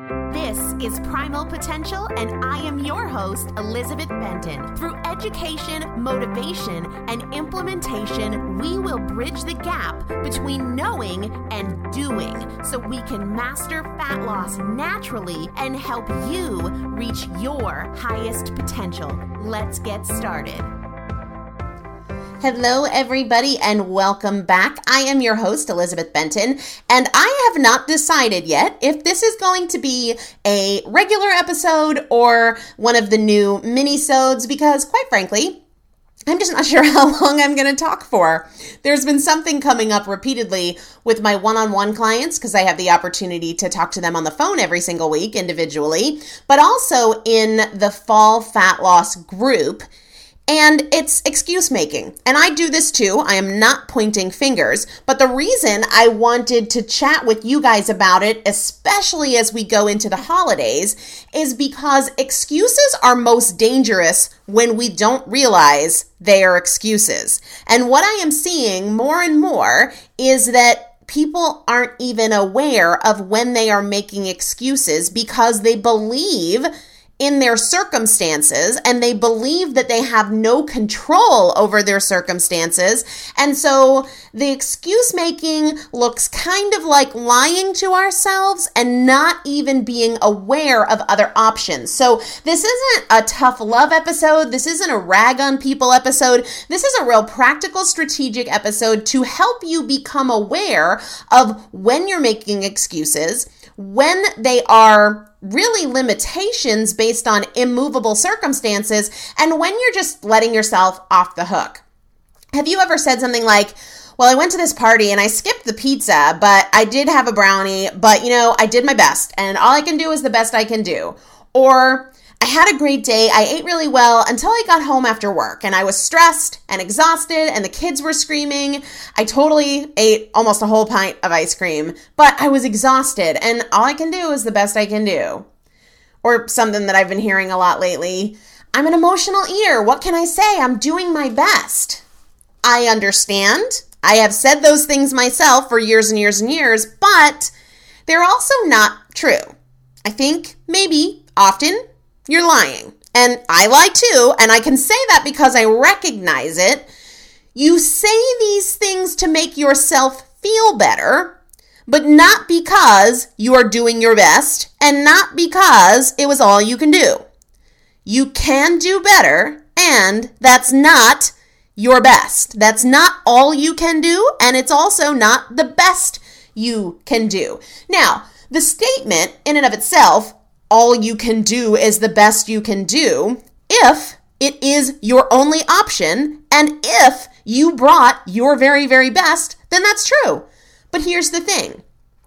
This is Primal Potential, and I am your host, Elizabeth Benton. Through education, motivation, and implementation, we will bridge the gap between knowing and doing so we can master fat loss naturally and help you reach your highest potential. Let's get started. Hello, everybody, and welcome back. I am your host, Elizabeth Benton, and I have not decided yet if this is going to be a regular episode or one of the new mini-sodes because, quite frankly, I'm just not sure how long I'm going to talk for. There's been something coming up repeatedly with my one-on-one clients because I have the opportunity to talk to them on the phone every single week individually, but also in the fall fat loss group. And it's excuse making. And I do this too. I am not pointing fingers. But the reason I wanted to chat with you guys about it, especially as we go into the holidays, is because excuses are most dangerous when we don't realize they are excuses. And what I am seeing more and more is that people aren't even aware of when they are making excuses because they believe in their circumstances and they believe that they have no control over their circumstances. And so the excuse making looks kind of like lying to ourselves and not even being aware of other options. So this isn't a tough love episode. This isn't a rag on people episode. This is a real practical, strategic episode to help you become aware of when you're making excuses, when they are really limitations based on immovable circumstances, and when you're just letting yourself off the hook. Have you ever said something like, well, I went to this party and I skipped the pizza, but I did have a brownie, but I did my best and all I can do is the best I can do. Or I had a great day. I ate really well until I got home after work and I was stressed and exhausted and the kids were screaming. I totally ate almost a whole pint of ice cream, but I was exhausted and all I can do is the best I can do. Or something that I've been hearing a lot lately. I'm an emotional eater. What can I say? I'm doing my best. I understand. I have said those things myself for years and years and years, but they're also not true. I think maybe often you're lying. And I lie too, and I can say that because I recognize it. You say these things to make yourself feel better, but not because you are doing your best and not because it was all you can do. You can do better, and that's not your best. That's not all you can do, and it's also not the best you can do. Now, the statement in and of itself, all you can do is the best you can do, if it is your only option, and if you brought your very, very best, then that's true. But here's the thing.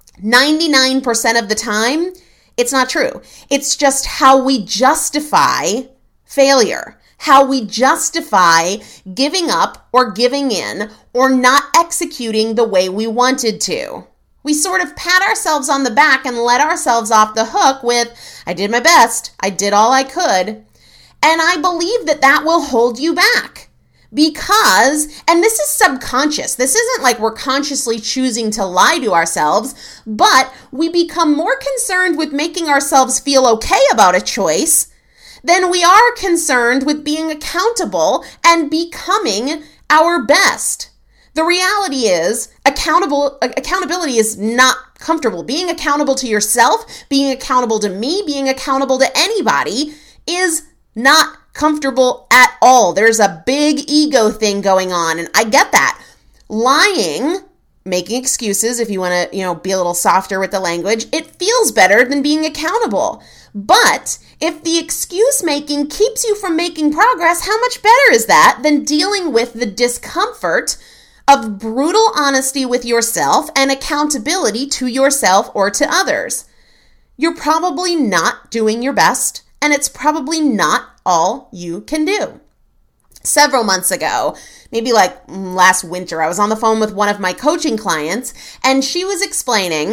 99% of the time, it's not true. It's just how we justify failure, how we justify giving up or giving in or not executing the way we wanted to. We sort of pat ourselves on the back and let ourselves off the hook with, I did my best, I did all I could. And I believe that that will hold you back because, and this is subconscious, this isn't like we're consciously choosing to lie to ourselves, but we become more concerned with making ourselves feel okay about a choice than we are concerned with being accountable and becoming our best. The reality is, accountability is not comfortable. Being accountable to yourself, being accountable to me, being accountable to anybody is not comfortable at all. There's a big ego thing going on, and I get that. Lying, making excuses, if you want to, be a little softer with the language, it feels better than being accountable. But if the excuse making keeps you from making progress, how much better is that than dealing with the discomfort of brutal honesty with yourself and accountability to yourself or to others? You're probably not doing your best, and it's probably not all you can do. Several months ago, maybe last winter, I was on the phone with one of my coaching clients, and she was explaining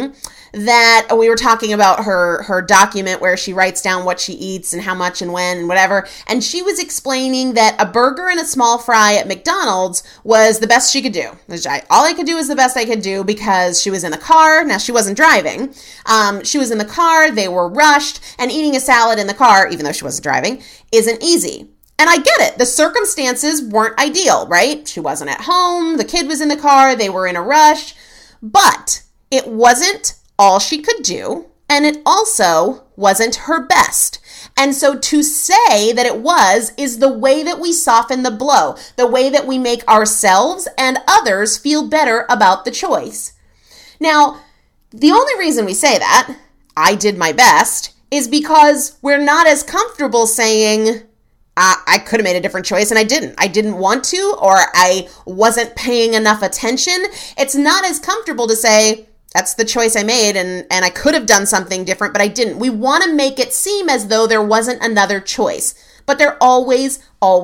that we were talking about her document where she writes down what she eats and how much and when and whatever. And she was explaining that a burger and a small fry at McDonald's was the best she could do. All I could do was the best I could do because she was in the car. Now, she wasn't driving. She was in the car. They were rushed. And eating a salad in the car, even though she wasn't driving, isn't easy. And I get it. The circumstances weren't ideal, right? She wasn't at home. The kid was in the car. They were in a rush. But it wasn't all she could do, and it also wasn't her best. And so to say that it was is the way that we soften the blow, the way that we make ourselves and others feel better about the choice. Now, the only reason we say that, I did my best, is because we're not as comfortable saying, I could have made a different choice and I didn't. I didn't want to, or I wasn't paying enough attention. It's not as comfortable to say, that's the choice I made and I could have done something different, but I didn't. We want to make it seem as though there wasn't another choice, but there always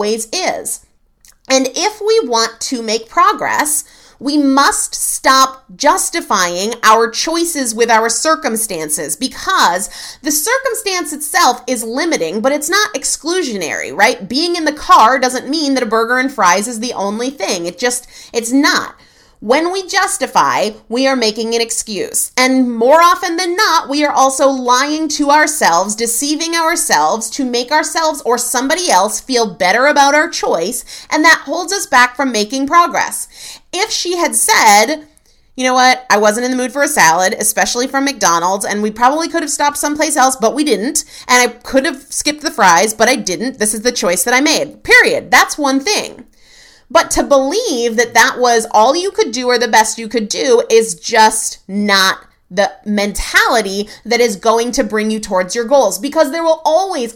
is. And if we want to make progress, we must stop justifying our choices with our circumstances, because the circumstance itself is limiting, but it's not exclusionary, right? Being in the car doesn't mean that a burger and fries is the only thing. It's not. When we justify, we are making an excuse. And more often than not, we are also lying to ourselves, deceiving ourselves to make ourselves or somebody else feel better about our choice, and that holds us back from making progress. If she had said, you know what, I wasn't in the mood for a salad, especially from McDonald's, and we probably could have stopped someplace else, but we didn't, and I could have skipped the fries, but I didn't. This is the choice that I made. Period. That's one thing. But to believe that that was all you could do or the best you could do is just not the mentality that is going to bring you towards your goals, because there will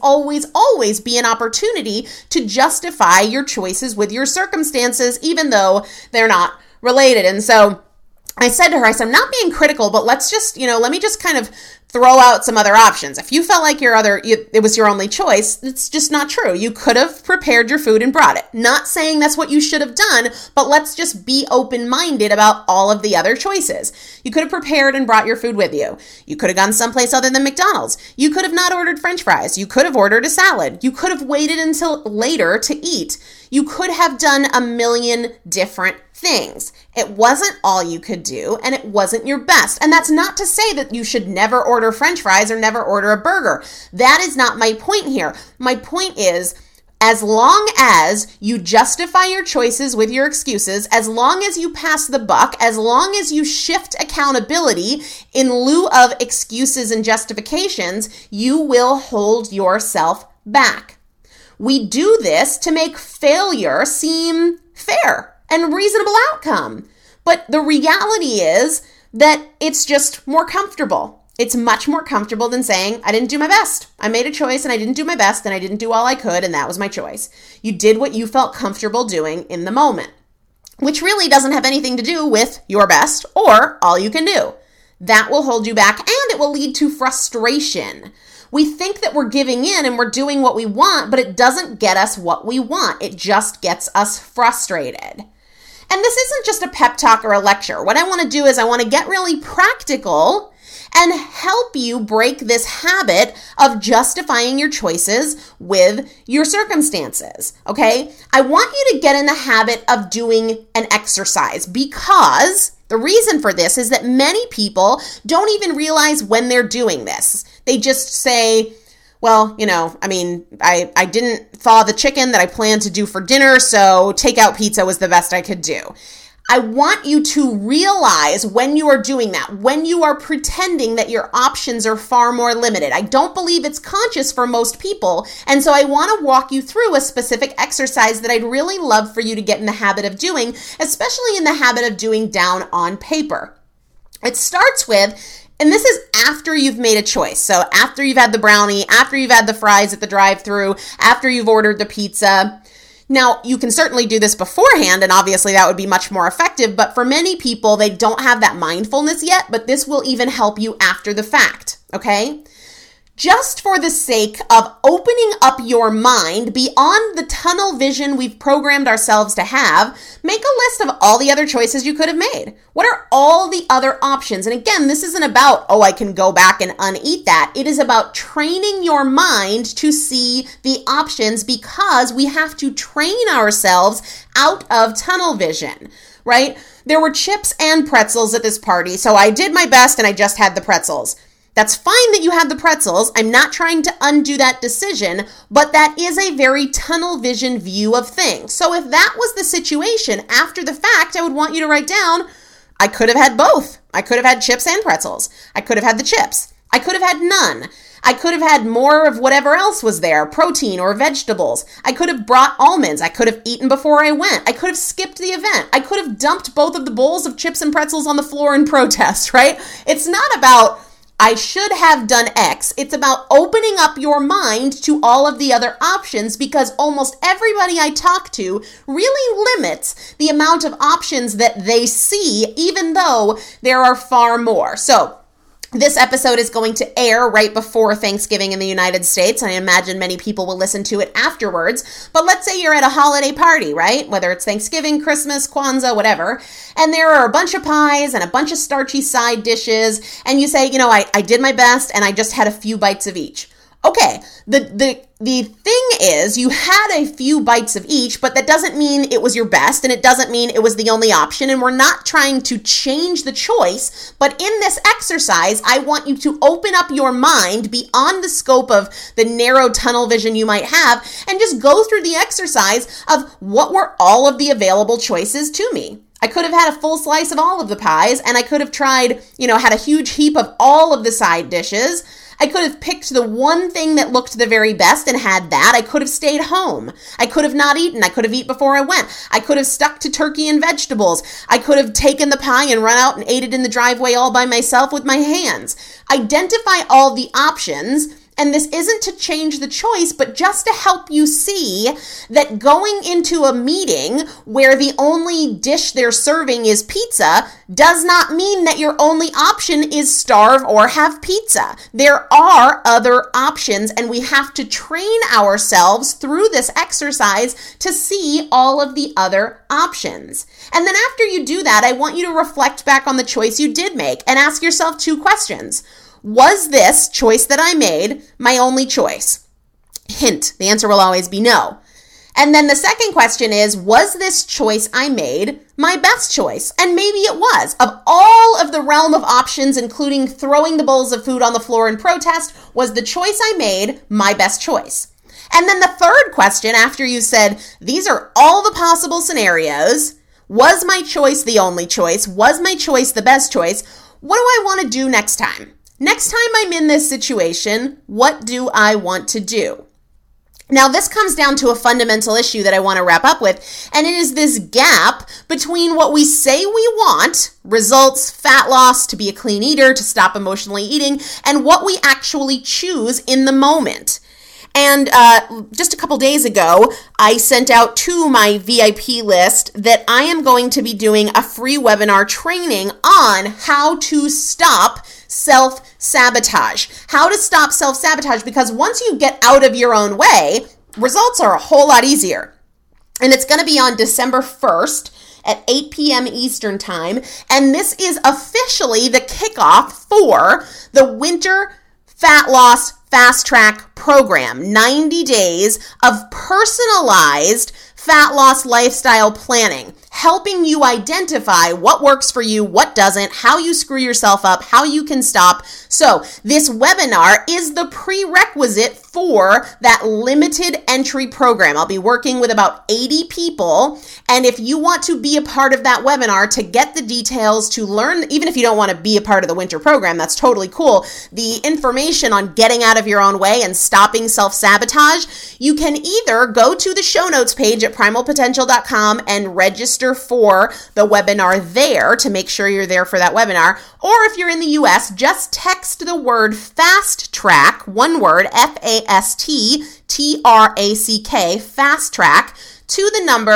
always be an opportunity to justify your choices with your circumstances, even though they're not related. And so I said to her, I'm not being critical, but let's just, let me just kind of throw out some other options. If you felt like it was your only choice, it's just not true. You could have prepared your food and brought it. Not saying that's what you should have done, but let's just be open-minded about all of the other choices. You could have prepared and brought your food with you. You could have gone someplace other than McDonald's. You could have not ordered French fries. You could have ordered a salad. You could have waited until later to eat. You could have done a million different things. It wasn't all you could do, and it wasn't your best. And that's not to say that you should never order French fries or never order a burger. That is not my point here. My point is, as long as you justify your choices with your excuses, as long as you pass the buck, as long as you shift accountability in lieu of excuses and justifications, you will hold yourself back. We do this to make failure seem fair and reasonable outcome. But the reality is that it's just more comfortable. It's much more comfortable than saying, I didn't do my best. I made a choice and I didn't do my best and I didn't do all I could and that was my choice. You did what you felt comfortable doing in the moment, which really doesn't have anything to do with your best or all you can do. That will hold you back and it will lead to frustration. We think that we're giving in and we're doing what we want, but it doesn't get us what we want. It just gets us frustrated. And this isn't just a pep talk or a lecture. What I want to do is I want to get really practical and help you break this habit of justifying your choices with your circumstances, okay? I want you to get in the habit of doing an exercise, because the reason for this is that many people don't even realize when they're doing this. They just say, well, I didn't thaw the chicken that I planned to do for dinner, so takeout pizza was the best I could do. I want you to realize when you are doing that, when you are pretending that your options are far more limited. I don't believe it's conscious for most people, and so I want to walk you through a specific exercise that I'd really love for you to get in the habit of doing, especially in the habit of doing down on paper. It starts with, and this is after you've made a choice. So after you've had the brownie, after you've had the fries at the drive-thru, after you've ordered the pizza. Now, you can certainly do this beforehand, and obviously that would be much more effective, but for many people, they don't have that mindfulness yet, but this will even help you after the fact, okay? just for the sake of opening up your mind beyond the tunnel vision we've programmed ourselves to have, make a list of all the other choices you could have made. What are all the other options? And again, this isn't about, oh, I can go back and uneat that. It is about training your mind to see the options, because we have to train ourselves out of tunnel vision, right? There were chips and pretzels at this party, so I did my best and I just had the pretzels. That's fine that you had the pretzels. I'm not trying to undo that decision, but that is a very tunnel vision view of things. So if that was the situation after the fact, I would want you to write down, I could have had both. I could have had chips and pretzels. I could have had the chips. I could have had none. I could have had more of whatever else was there, protein or vegetables. I could have brought almonds. I could have eaten before I went. I could have skipped the event. I could have dumped both of the bowls of chips and pretzels on the floor in protest, right? It's not about I should have done X. It's about opening up your mind to all of the other options, because almost everybody I talk to really limits the amount of options that they see, even though there are far more. So this episode is going to air right before Thanksgiving in the United States. I imagine many people will listen to it afterwards. But let's say you're at a holiday party, right? Whether it's Thanksgiving, Christmas, Kwanzaa, whatever. And there are a bunch of pies and a bunch of starchy side dishes. And you say, I did my best and I just had a few bites of each. Okay, the thing is, you had a few bites of each, but that doesn't mean it was your best, and it doesn't mean it was the only option, and we're not trying to change the choice, but in this exercise, I want you to open up your mind beyond the scope of the narrow tunnel vision you might have, and just go through the exercise of what were all of the available choices to me. I could have had a full slice of all of the pies, and I could have tried, had a huge heap of all of the side dishes. I could have picked the one thing that looked the very best and had that. I could have stayed home. I could have not eaten. I could have eaten before I went. I could have stuck to turkey and vegetables. I could have taken the pie and run out and ate it in the driveway all by myself with my hands. Identify all the options. And this isn't to change the choice, but just to help you see that going into a meeting where the only dish they're serving is pizza does not mean that your only option is starve or have pizza. There are other options, and we have to train ourselves through this exercise to see all of the other options. And then after you do that, I want you to reflect back on the choice you did make and ask yourself two questions. Was this choice that I made my only choice? Hint, the answer will always be no. And then the second question is, was this choice I made my best choice? And maybe it was. Of all of the realm of options, including throwing the bowls of food on the floor in protest, was the choice I made my best choice? And then the third question, after you said, these are all the possible scenarios, was my choice the only choice? Was my choice the best choice? What do I want to do next time? Next time I'm in this situation, what do I want to do? Now, this comes down to a fundamental issue that I want to wrap up with, and it is this gap between what we say we want, results, fat loss, to be a clean eater, to stop emotionally eating, and what we actually choose in the moment. And just a couple days ago, I sent out to my VIP list that I am going to be doing a free webinar training on how to stop self-sabotage. How to stop self-sabotage, because once you get out of your own way, results are a whole lot easier. And it's going to be on December 1st at 8 p.m. Eastern Time. And this is officially the kickoff for the Winter Fat Loss Fast Track Program. 90 days of personalized fat loss lifestyle planning, helping you identify what works for you, what doesn't, how you screw yourself up, how you can stop. So this webinar is the prerequisite for that limited entry program. I'll be working with about 80 people. And if you want to be a part of that webinar to get the details, to learn, even if you don't want to be a part of the winter program, that's totally cool. The information on getting out of your own way and stopping self-sabotage, you can either go to the show notes page at primalpotential.com and register for the webinar there to make sure you're there for that webinar. Or if you're in the US, just text the word fast track, one word, FASTTRACK, fast track, to the number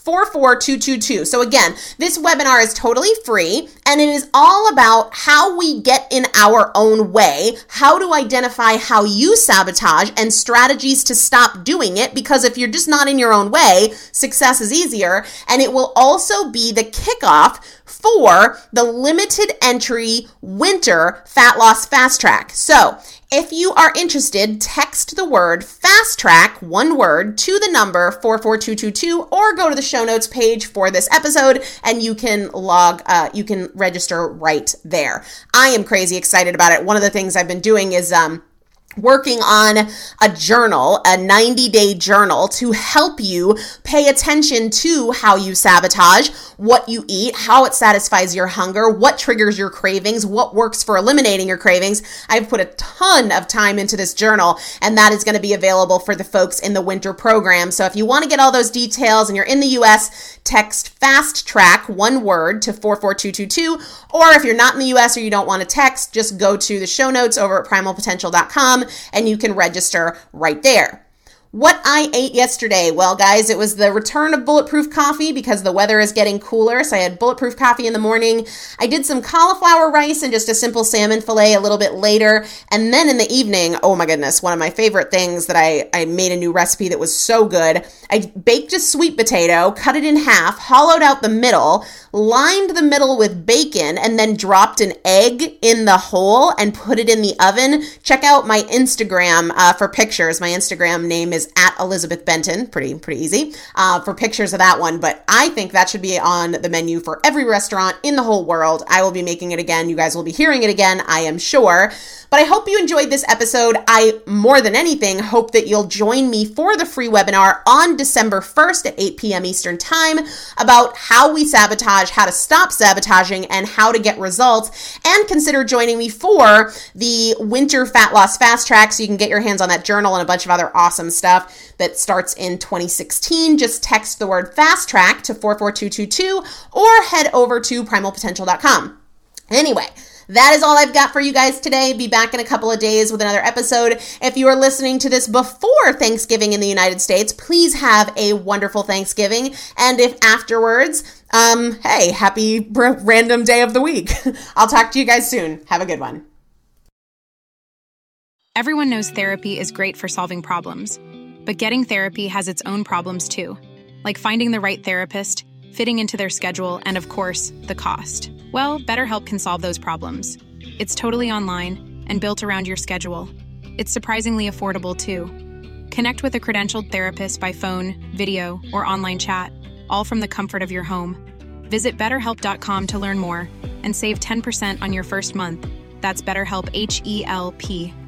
44222. So again, this webinar is totally free, and it is all about how we get in our own way, how to identify how you sabotage, and strategies to stop doing it, because if you're just not in your own way, success is easier. And it will also be the kickoff for the limited entry winter fat loss fast track. So if you are interested, text the word fast track, one word, to the number 44222, or go to the show notes page for this episode and you can you can register right there. I am crazy excited about it. One of the things I've been doing is working on a journal, a 90-day journal, to help you pay attention to how you sabotage, what you eat, how it satisfies your hunger, what triggers your cravings, what works for eliminating your cravings. I've put a ton of time into this journal, and that is going to be available for the folks in the winter program. So if you want to get all those details and you're in the US, text fast track, one word, to 44222. Or if you're not in the US or you don't want to text, just go to the show notes over at primalpotential.com and you can register right there. What I ate yesterday? Well, guys, it was the return of Bulletproof coffee because the weather is getting cooler. So I had Bulletproof coffee in the morning. I did some cauliflower rice and just a simple salmon fillet a little bit later. And then in the evening, oh my goodness, one of my favorite things that I made a new recipe that was so good. I baked a sweet potato, cut it in half, hollowed out the middle, lined the middle with bacon, and then dropped an egg in the hole and put it in the oven. Check out my Instagram for pictures. My Instagram name is @ElizabethBenton. Pretty easy for pictures of that one. But I think that should be on the menu for every restaurant in the whole world. I will be making it again. You guys will be hearing it again, I am sure. But I hope you enjoyed this episode. I, more than anything, hope that you'll join me for the free webinar on December 1st at 8 p.m. Eastern Time about how we sabotage, how to stop sabotaging, and how to get results. And consider joining me for the Winter Fat Loss Fast Track so you can get your hands on that journal and a bunch of other awesome stuff that starts in 2016. Just text the word fast track to 44222 or head over to primalpotential.com. Anyway, that is all I've got for you guys today. Be back in a couple of days with another episode. If you are listening to this before Thanksgiving in the United States, please have a wonderful Thanksgiving. And if afterwards, hey, happy random day of the week. I'll talk to you guys soon. Have a good one. Everyone knows therapy is great for solving problems, but getting therapy has its own problems too, like finding the right therapist, fitting into their schedule, and of course, the cost. Well, BetterHelp can solve those problems. It's totally online and built around your schedule. It's surprisingly affordable too. Connect with a credentialed therapist by phone, video, or online chat, all from the comfort of your home. Visit BetterHelp.com to learn more and save 10% on your first month. That's BetterHelp, H-E-L-P.